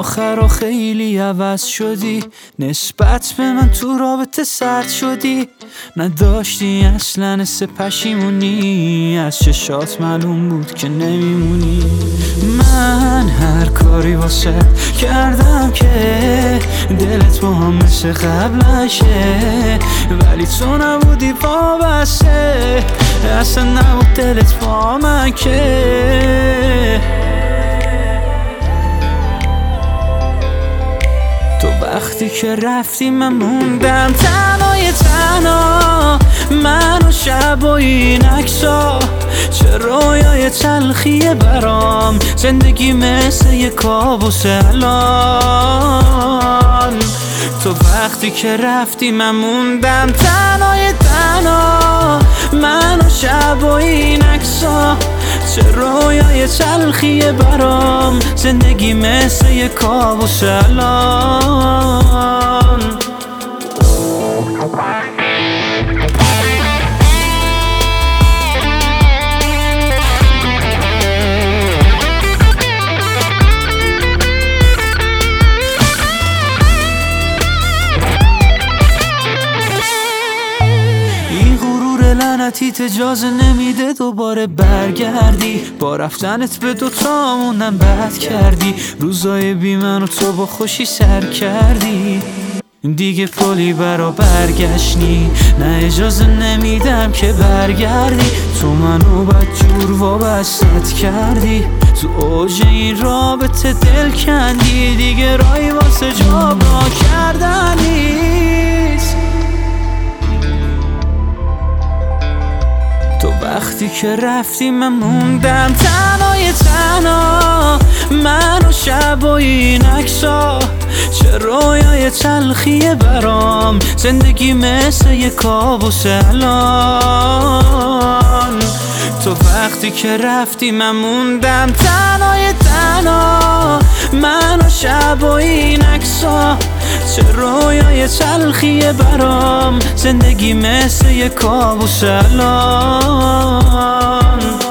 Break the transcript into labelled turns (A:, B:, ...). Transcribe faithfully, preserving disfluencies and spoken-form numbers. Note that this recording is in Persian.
A: آخر خیلی عوض شدی، نسبت به من تو رابطه سرد شدی. نداشتی اصلا حس پشیمونی، از چشات معلوم بود که نمیمونی. من هر کاری واسه کردم که دلت با هم مثل قبلشه، ولی تو نبودی وابسته، اصلا نبود دلت با من که. تو وقتی که رفتی من موندم تنهای تنها، من و شب و این عکسا، چه رویای تلخیه برام، زندگی مثل یه کابوس الان. تو وقتی که رفتی من موندم تنهای تنها، من و شب و این عکسا، چه رویای تلخیه برام، زندگی مثل یه کابوس الان. لعنتیت اجازه نمیده دوباره برگردی، با رفتنت به دوتامونم بد کردی. روزای بی من و تو با خوشی سر کردی، دیگه پلی برا برگشتی، نه اجازه نمیدم که برگردی. تو منو بدجور وابستت کردی، تو اوج این رابطه دل کندی، دیگه رای واسه جابا کردن نیست. تو وقتی که رفتی من موندم تنهای تنها، من و شب و این عکسا، چه رویای تلخیه برام، زندگی مثل یه کابوس الان. تو وقتی که رفتی من موندم تنهای تنها، من و شب و این عکسا، چه رویای تلخیه برام، زندگی مثل یه کابوس الان.